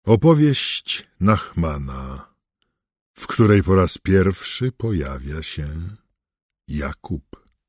Opowieść Nachmana, w której po raz pierwszy pojawia się Jakub.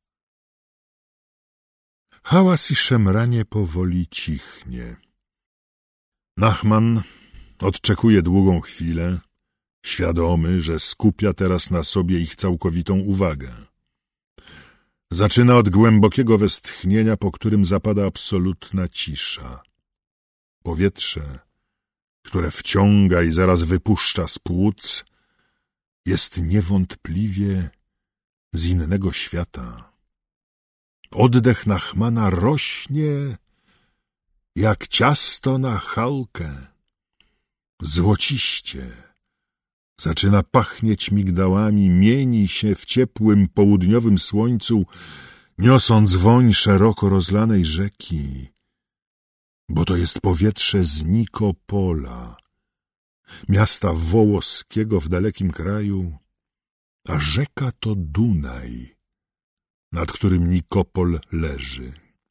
Hałas i szemranie powoli cichnie. Nachman odczekuje długą chwilę, świadomy, że skupia teraz na sobie ich całkowitą uwagę. Zaczyna od głębokiego westchnienia, po którym zapada absolutna cisza. Powietrze, które wciąga i zaraz wypuszcza z płuc, jest niewątpliwie z innego świata. Oddech Nachmana rośnie jak ciasto na chalkę. Złociście zaczyna pachnieć migdałami, mieni się w ciepłym południowym słońcu, niosąc woń szeroko rozlanej rzeki, bo to jest powietrze z Nikopola, miasta wołoskiego w dalekim kraju, a rzeka to Dunaj, nad którym Nikopol leży.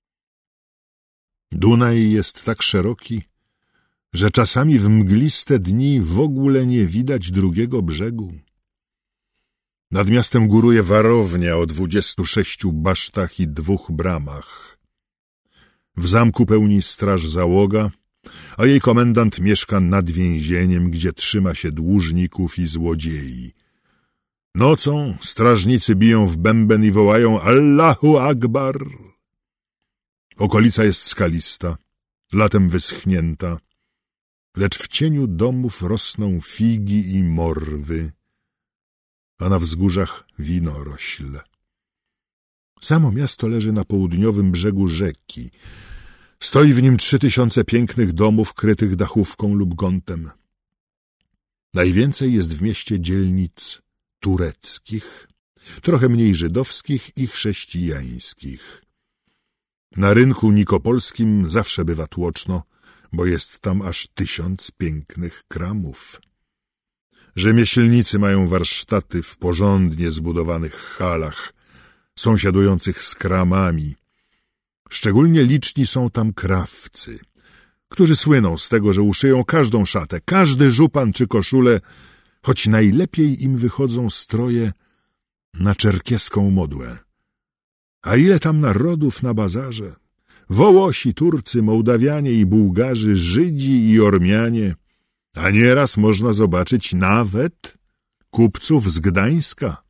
Dunaj jest tak szeroki, że czasami w mgliste dni w ogóle nie widać drugiego brzegu. Nad miastem góruje warownia o 26 basztach i 2 bramach. W zamku pełni straż załoga, a jej komendant mieszka nad więzieniem, gdzie trzyma się dłużników i złodziei. Nocą strażnicy biją w bęben i wołają Allahu Akbar. Okolica jest skalista, latem wyschnięta, lecz w cieniu domów rosną figi i morwy, a na wzgórzach winorośl. Samo miasto leży na południowym brzegu rzeki. Stoi w nim 3000 pięknych domów krytych dachówką lub gątem. Najwięcej jest w mieście dzielnic tureckich, trochę mniej żydowskich i chrześcijańskich. Na rynku nikopolskim zawsze bywa tłoczno, bo jest tam aż 1000 pięknych kramów. Rzemieślnicy mają warsztaty w porządnie zbudowanych halach, sąsiadujących z kramami. Szczególnie liczni są tam krawcy, którzy słyną z tego, że uszyją każdą szatę, każdy żupan czy koszulę, choć najlepiej im wychodzą stroje na czerkieską modłę. A ile tam narodów na bazarze? Wołosi, Turcy, Mołdawianie i Bułgarzy, Żydzi i Ormianie, a nieraz można zobaczyć nawet kupców z Gdańska.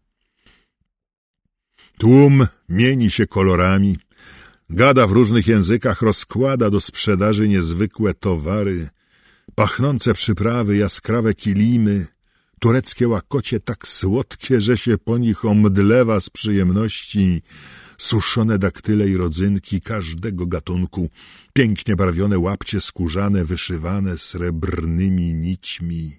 Tłum mieni się kolorami, gada w różnych językach, rozkłada do sprzedaży niezwykłe towary, pachnące przyprawy, jaskrawe kilimy, tureckie łakocie tak słodkie, że się po nich omdlewa z przyjemności, suszone daktyle i rodzynki każdego gatunku, pięknie barwione łapcie skórzane, wyszywane srebrnymi nićmi.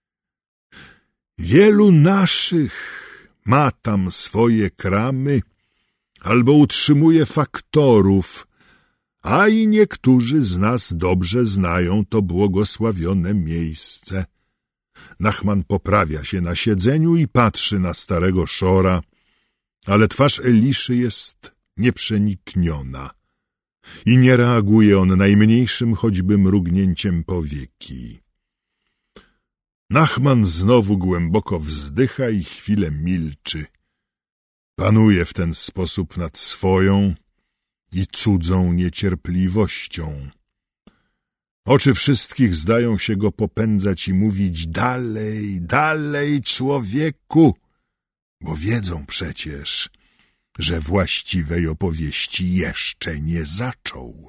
Wielu naszych ma tam swoje kramy albo utrzymuje faktorów, a i niektórzy z nas dobrze znają to błogosławione miejsce. Nachman poprawia się na siedzeniu i patrzy na starego szora, ale twarz Eliszy jest nieprzenikniona i nie reaguje on najmniejszym choćby mrugnięciem powieki. Nachman znowu głęboko wzdycha i chwilę milczy. Panuje w ten sposób nad swoją i cudzą niecierpliwością. Oczy wszystkich zdają się go popędzać i mówić dalej, dalej, człowieku, bo wiedzą przecież, że właściwej opowieści jeszcze nie zaczął.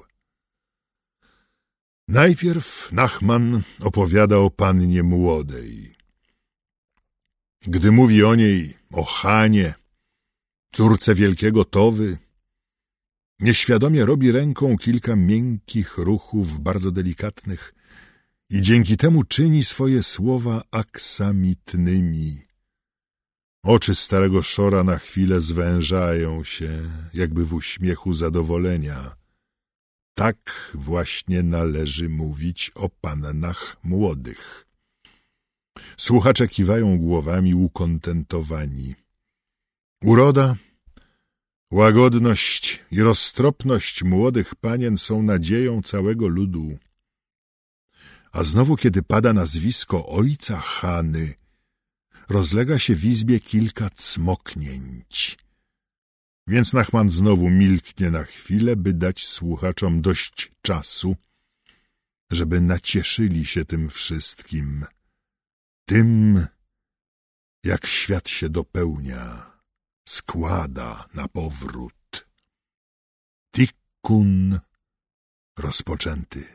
Najpierw Nachman opowiada o pannie młodej. Gdy mówi o niej, o Hanie, córce wielkiego Towy, nieświadomie robi ręką kilka miękkich ruchów, bardzo delikatnych, i dzięki temu czyni swoje słowa aksamitnymi. Oczy starego szora na chwilę zwężają się, jakby w uśmiechu zadowolenia. Tak właśnie należy mówić o pannach młodych. Słuchacze kiwają głowami ukontentowani. Uroda, łagodność i roztropność młodych panien są nadzieją całego ludu. A znowu, kiedy pada nazwisko ojca Hany, rozlega się w izbie kilka cmoknięć. Więc Nachman znowu milknie na chwilę, by dać słuchaczom dość czasu, żeby nacieszyli się tym wszystkim, tym, jak świat się dopełnia, składa na powrót. Tikkun rozpoczęty.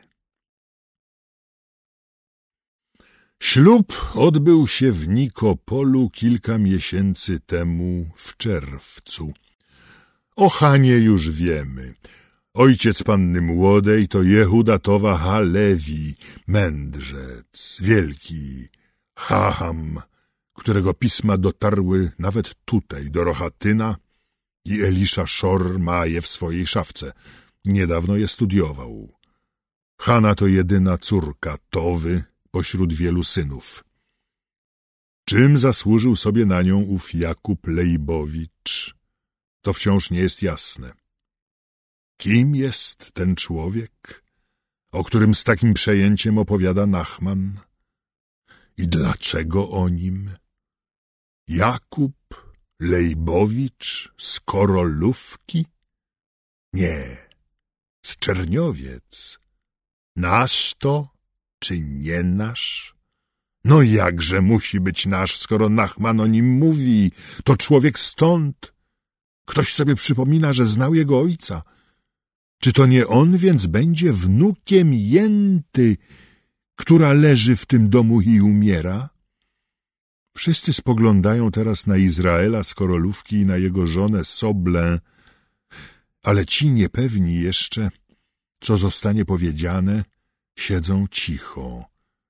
Ślub odbył się w Nikopolu kilka miesięcy temu w czerwcu. O Hanie już wiemy. Ojciec panny młodej to Jehuda Towa Halewi, mędrzec, wielki Chacham, którego pisma dotarły nawet tutaj, do Rochatyna, i Elisza Szor ma je w swojej szafce. Niedawno je studiował. Hana to jedyna córka Towy pośród wielu synów. Czym zasłużył sobie na nią ów Jakub Lejbowicz, to wciąż nie jest jasne. Kim jest ten człowiek, o którym z takim przejęciem opowiada Nachman? I dlaczego o nim? Jakub Lejbowicz z Korolówki? Nie, z Czerniowiec. Nasz to, czy nie nasz? No jakże musi być nasz, skoro Nachman o nim mówi? To człowiek stąd. Ktoś sobie przypomina, że znał jego ojca. Czy to nie on więc będzie wnukiem Jęty, która leży w tym domu i umiera? Wszyscy spoglądają teraz na Izraela z Korolówki i na jego żonę Soblę, ale ci niepewni jeszcze, co zostanie powiedziane, siedzą cicho.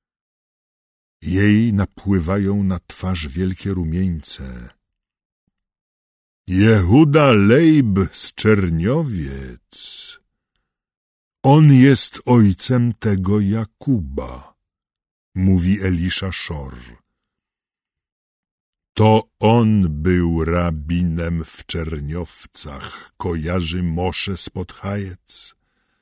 Jej napływają na twarz wielkie rumieńce. Jehuda Lejb z Czerniowiec. On jest ojcem tego Jakuba, mówi Elisza Szor. To on był rabinem w Czerniowcach, kojarzy Mosze spod Chajec.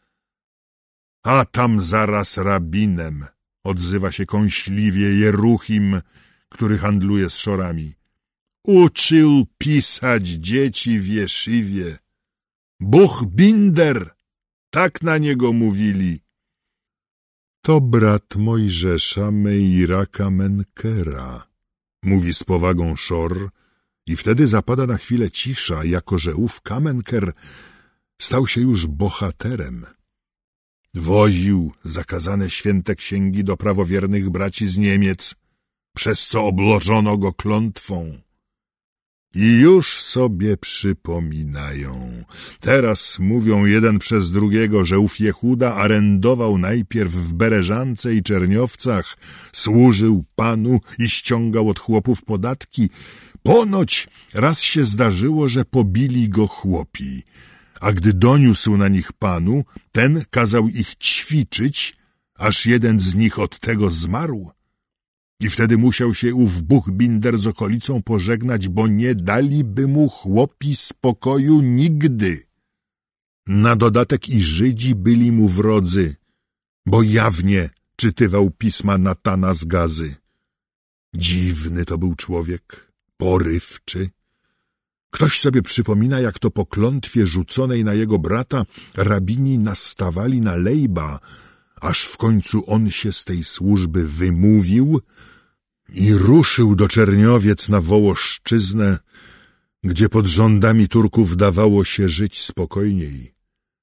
A tam zaraz rabinem, odzywa się kąśliwie Jeruchim, który handluje z Szorami. Uczył pisać dzieci w jeszywie. Buchbinder, tak na niego mówili. To brat Mojżesza Meiraka Menkera, mówi z powagą Szor, i wtedy zapada na chwilę cisza, jako że ów Kamenker stał się już bohaterem. Woził zakazane święte księgi do prawowiernych braci z Niemiec, przez co obłożono go klątwą. I już sobie przypominają. Teraz mówią jeden przez drugiego, że ów Jehuda arendował najpierw w Bereżance i Czerniowcach, służył Panu i ściągał od chłopów podatki. Ponoć raz się zdarzyło, że pobili go chłopi, a gdy doniósł na nich Panu, ten kazał ich ćwiczyć, aż jeden z nich od tego zmarł. I wtedy musiał się ów Buchbinder z okolicą pożegnać, bo nie daliby mu chłopi spokoju nigdy. Na dodatek i Żydzi byli mu wrodzy, bo jawnie czytywał pisma Natana z Gazy. Dziwny to był człowiek, porywczy. Ktoś sobie przypomina, jak to po klątwie rzuconej na jego brata rabini nastawali na Lejba, aż w końcu on się z tej służby wymówił i ruszył do Czerniowiec na Wołoszczyznę, gdzie pod rządami Turków dawało się żyć spokojniej.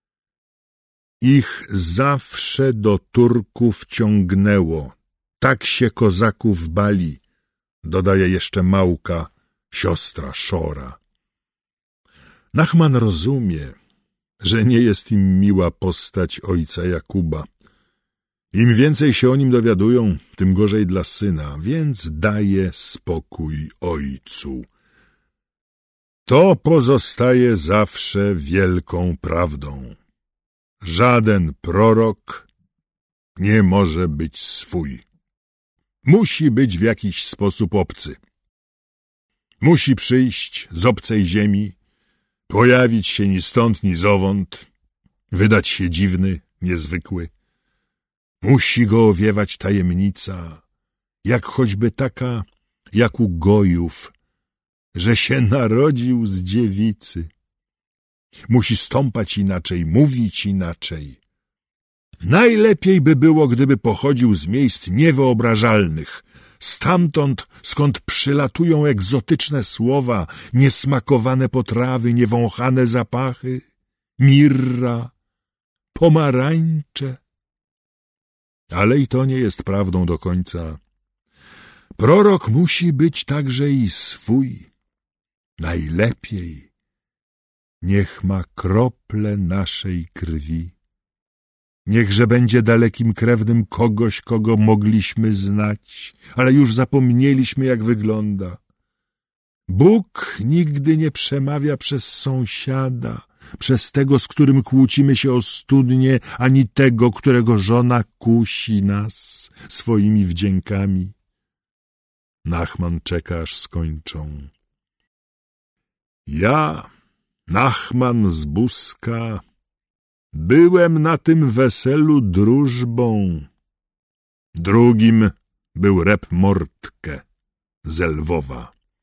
Ich zawsze do Turków ciągnęło, tak się kozaków bali, dodaje jeszcze Małka, siostra Szora. Nachman rozumie, że nie jest im miła postać ojca Jakuba. Im więcej się o nim dowiadują, tym gorzej dla syna, więc daje spokój ojcu. To pozostaje zawsze wielką prawdą. Żaden prorok nie może być swój. Musi być w jakiś sposób obcy. Musi przyjść z obcej ziemi, pojawić się ni stąd, ni zowąd, wydać się dziwny, niezwykły. Musi go owiewać tajemnica, jak choćby taka, jak u Gojów, że się narodził z dziewicy. Musi stąpać inaczej, mówić inaczej. Najlepiej by było, gdyby pochodził z miejsc niewyobrażalnych, stamtąd, skąd przylatują egzotyczne słowa, niesmakowane potrawy, niewąchane zapachy, mirra, pomarańcze. Ale i to nie jest prawdą do końca. Prorok musi być także i swój. Najlepiej niech ma krople naszej krwi. Niechże będzie dalekim krewnym kogoś, kogo mogliśmy znać, ale już zapomnieliśmy, jak wygląda. Bóg nigdy nie przemawia przez sąsiada, przez tego, z którym kłócimy się o studnie, ani tego, którego żona kusi nas swoimi wdziękami. Nachman czeka, aż skończą. Ja, Nachman z Buska, byłem na tym weselu drużbą. Drugim był Rep Mortke z Lwowa.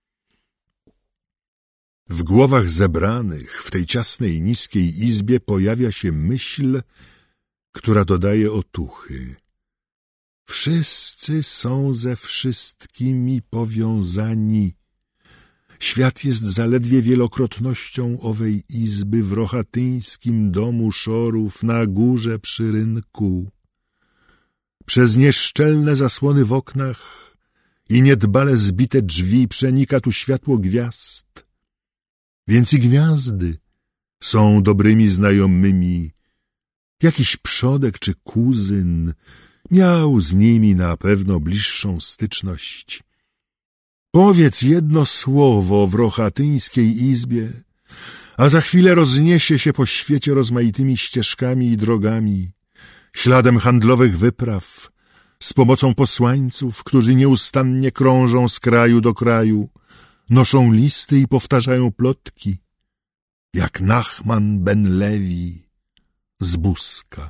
W głowach zebranych w tej ciasnej, niskiej izbie pojawia się myśl, która dodaje otuchy. Wszyscy są ze wszystkimi powiązani. Świat jest zaledwie wielokrotnością owej izby w rochatyńskim domu Szorów na górze przy rynku. Przez nieszczelne zasłony w oknach i niedbale zbite drzwi przenika tu światło gwiazd. Więc i gwiazdy są dobrymi znajomymi. Jakiś przodek czy kuzyn miał z nimi na pewno bliższą styczność. Powiedz jedno słowo w rochatyńskiej izbie, a za chwilę rozniesie się po świecie rozmaitymi ścieżkami i drogami, śladem handlowych wypraw, z pomocą posłańców, którzy nieustannie krążą z kraju do kraju, noszą listy i powtarzają plotki, jak Nachman ben Lewi z Buska.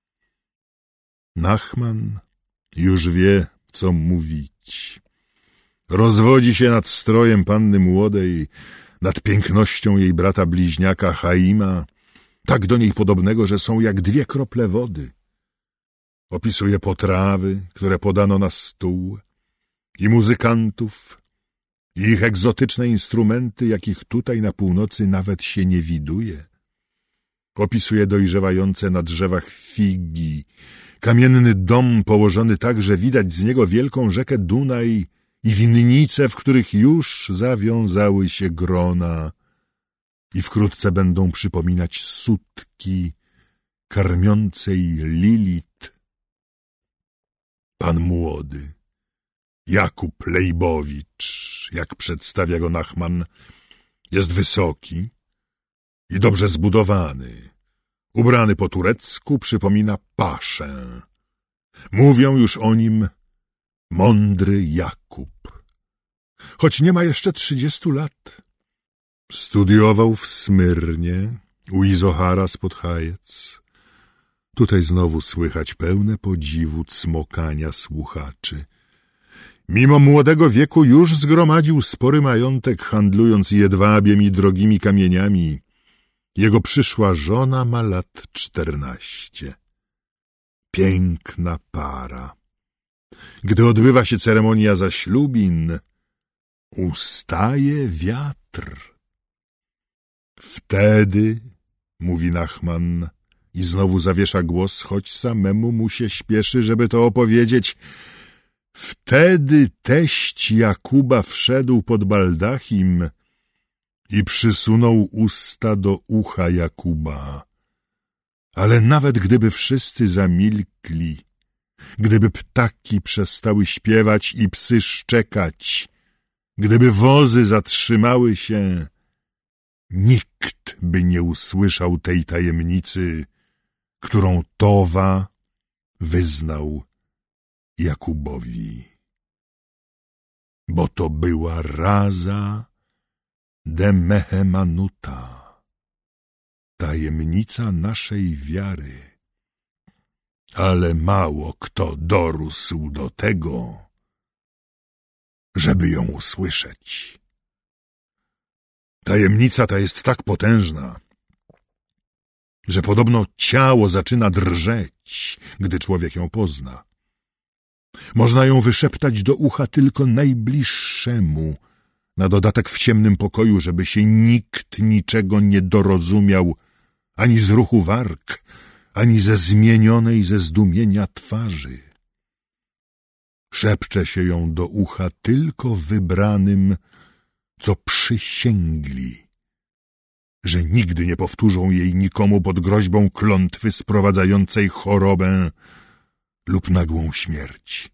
Nachman już wie, co mówić. Rozwodzi się nad strojem panny młodej, nad pięknością jej brata bliźniaka Chaima, tak do niej podobnego, że są jak dwie krople wody. Opisuje potrawy, które podano na stół, i muzykantów, i ich egzotyczne instrumenty, jakich tutaj na północy nawet się nie widuje. Opisuje dojrzewające na drzewach figi, kamienny dom położony tak, że widać z niego wielką rzekę Dunaj i winnice, w których już zawiązały się grona i wkrótce będą przypominać sutki karmiącej Lilit. Pan młody, Jakub Lejbowicz, jak przedstawia go Nachman, jest wysoki i dobrze zbudowany. Ubrany po turecku, przypomina paszę. Mówią już o nim mądry Jakub. Choć nie ma jeszcze 30 lat. Studiował w Smyrnie, u Izohara spod Chajec. Tutaj znowu słychać pełne podziwu cmokania słuchaczy. Mimo młodego wieku już zgromadził spory majątek, handlując jedwabiem i drogimi kamieniami. Jego przyszła żona ma lat 14. Piękna para. Gdy odbywa się ceremonia zaślubin, ustaje wiatr. Wtedy, mówi Nachman, i znowu zawiesza głos, choć samemu mu się śpieszy, żeby to opowiedzieć. Wtedy teść Jakuba wszedł pod baldachim i przysunął usta do ucha Jakuba. Ale nawet gdyby wszyscy zamilkli, gdyby ptaki przestały śpiewać i psy szczekać, gdyby wozy zatrzymały się, nikt by nie usłyszał tej tajemnicy, którą Towa wyznał Jakubowi. Bo to była raza de Mehemanuta, tajemnica naszej wiary. ale mało kto dorósł do tego, żeby ją usłyszeć. Tajemnica ta jest tak potężna, że podobno ciało zaczyna drżeć, gdy człowiek ją pozna. Można ją wyszeptać do ucha tylko najbliższemu, na dodatek w ciemnym pokoju, żeby się nikt niczego nie dorozumiał, ani z ruchu warg, ani ze zmienionej ze zdumienia twarzy. Szepcze się ją do ucha tylko wybranym, co przysięgli, że nigdy nie powtórzą jej nikomu pod groźbą klątwy sprowadzającej chorobę lub nagłą śmierć.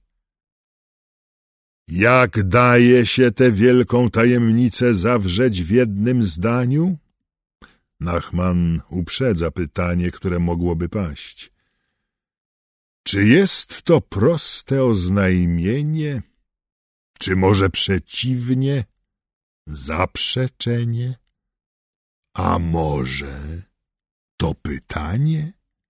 Jak daje się tę wielką tajemnicę zawrzeć w jednym zdaniu? Nachman uprzedza pytanie, które mogłoby paść. Czy jest to proste oznajmienie? Czy może przeciwnie, zaprzeczenie? A może to pytanie?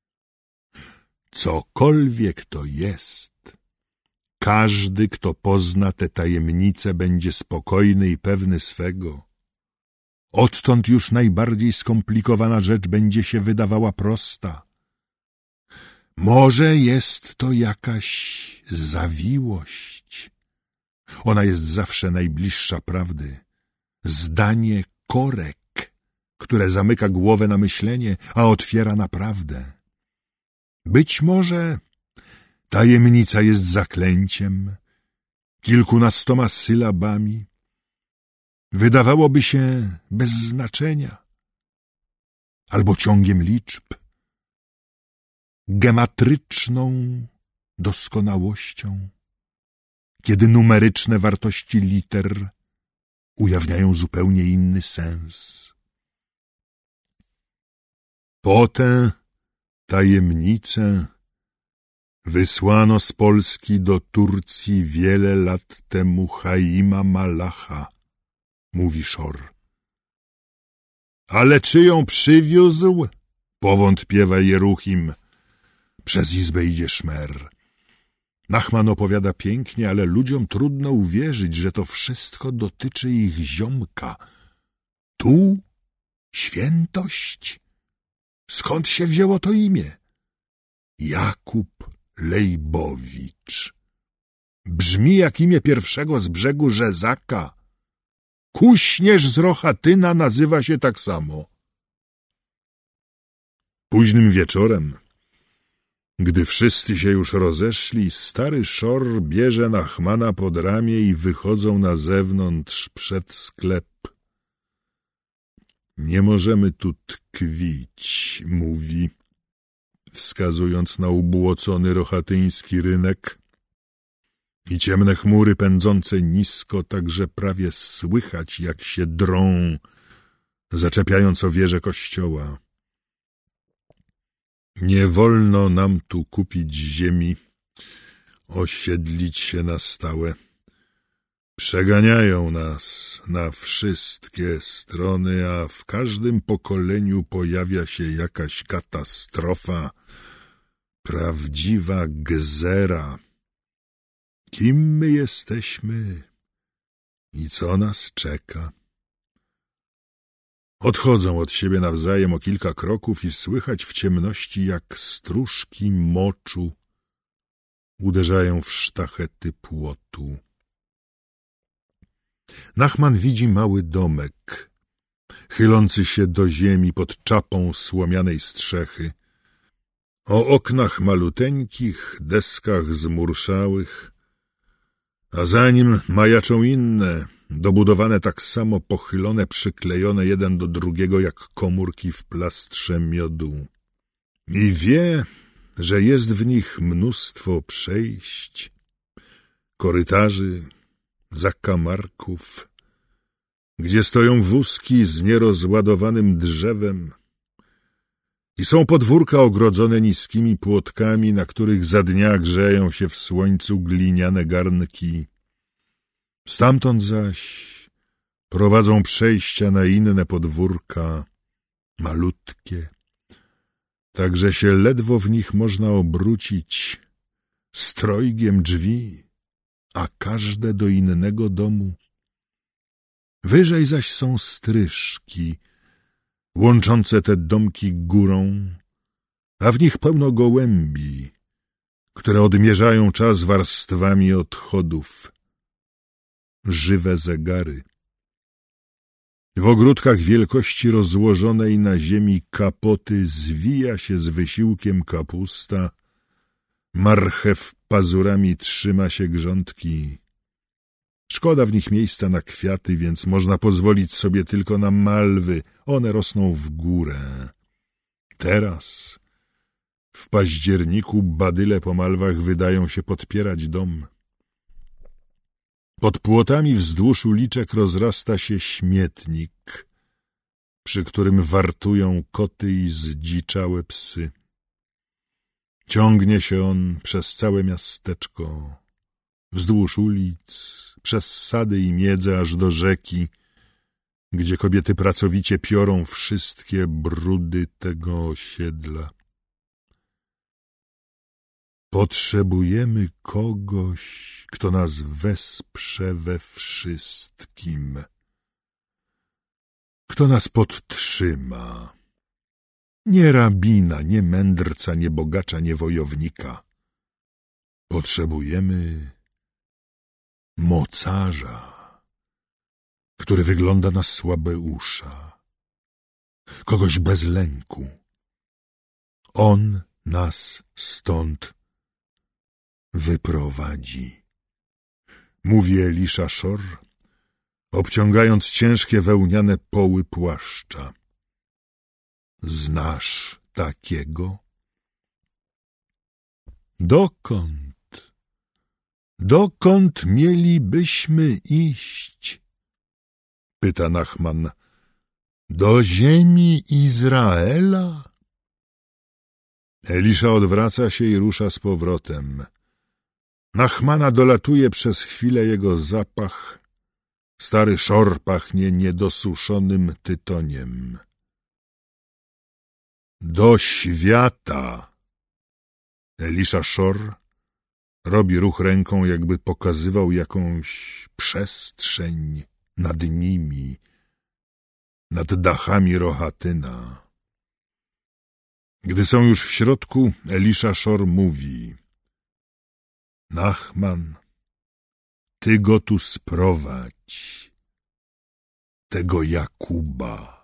Cokolwiek to jest, każdy, kto pozna tę tajemnicę, będzie spokojny i pewny swego. Odtąd już najbardziej skomplikowana rzecz będzie się wydawała prosta. Może jest to jakaś zawiłość. Ona jest zawsze najbliższa prawdy. Zdanie korek, które zamyka głowę na myślenie, a otwiera na prawdę. Być może tajemnica jest zaklęciem, kilkunastoma sylabami. Wydawałoby się bez znaczenia. Albo ciągiem liczb, gematryczną doskonałością, kiedy numeryczne wartości liter ujawniają zupełnie inny sens. Po tę tajemnicę wysłano z Polski do Turcji wiele lat temu Chaima Malacha, mówi Szor. Ale czy ją przywiózł? Powątpiewa Jeruchim. Przez izbę idzie szmer. Nachman opowiada pięknie, ale ludziom trudno uwierzyć, że to wszystko dotyczy ich ziomka. Tu świętość? Skąd się wzięło to imię? Jakub Lejbowicz. Brzmi jak imię pierwszego z brzegu Rzezaka. Kuśnierz z Rochatyna nazywa się tak samo. Późnym wieczorem, gdy wszyscy się już rozeszli, stary Szor bierze Nachmana pod ramię i wychodzą na zewnątrz przed sklep. Nie możemy tu tkwić, mówi, wskazując na ubłocony rochatyński rynek i ciemne chmury pędzące nisko, tak że prawie słychać, jak się drą, zaczepiając o wieżę kościoła. Nie wolno nam tu kupić ziemi, osiedlić się na stałe. Przeganiają nas na wszystkie strony, a w każdym pokoleniu pojawia się jakaś katastrofa, prawdziwa gzera. Kim my jesteśmy i co nas czeka? Odchodzą od siebie nawzajem o kilka kroków i słychać w ciemności, jak stróżki moczu uderzają w sztachety płotu. Nachman widzi mały domek, chylący się do ziemi pod czapą słomianej strzechy. O oknach maluteńkich, deskach zmurszałych, a za nim majaczą inne, dobudowane tak samo, pochylone, przyklejone jeden do drugiego jak komórki w plastrze miodu. I wie, że jest w nich mnóstwo przejść, korytarzy, zakamarków, gdzie stoją wózki z nierozładowanym drzewem i są podwórka ogrodzone niskimi płotkami, na których za dnia grzeją się w słońcu gliniane garnki. Stamtąd zaś prowadzą przejścia na inne podwórka, malutkie, tak że się ledwo w nich można obrócić strojgiem drzwi, a każde do innego domu. Wyżej zaś są stryżki, łączące te domki górą, a w nich pełno gołębi, które odmierzają czas warstwami odchodów. Żywe zegary. W ogródkach wielkości rozłożonej na ziemi kapoty zwija się z wysiłkiem kapusta, marchew pazurami trzyma się grządki. Szkoda w nich miejsca na kwiaty, więc można pozwolić sobie tylko na malwy, one rosną w górę. Teraz, w październiku, badyle po malwach wydają się podpierać dom. Pod płotami wzdłuż uliczek rozrasta się śmietnik, przy którym wartują koty i zdziczałe psy. Ciągnie się on przez całe miasteczko, wzdłuż ulic, przez sady i miedze aż do rzeki, gdzie kobiety pracowicie piorą wszystkie brudy tego osiedla. Potrzebujemy kogoś, kto nas wesprze we wszystkim, kto nas podtrzyma. Nie rabina, nie mędrca, nie bogacza, nie wojownika. Potrzebujemy mocarza, który wygląda na Słabeusza, kogoś bez lęku. On nas stąd wyprowadzi, mówi Elisza Szor, obciągając ciężkie wełniane poły płaszcza. Znasz takiego? Dokąd? Dokąd mielibyśmy iść? Pyta Nachman. Do ziemi Izraela? Elisza odwraca się i rusza z powrotem. Nachmana dolatuje przez chwilę jego zapach. Stary Szor pachnie niedosuszonym tytoniem. Do świata! Elisza Szor robi ruch ręką, jakby pokazywał jakąś przestrzeń nad nimi, nad dachami Rohatyna. Gdy są już w środku, Elisza Szor mówi: Nachman, ty go tu sprowadź, tego Jakuba.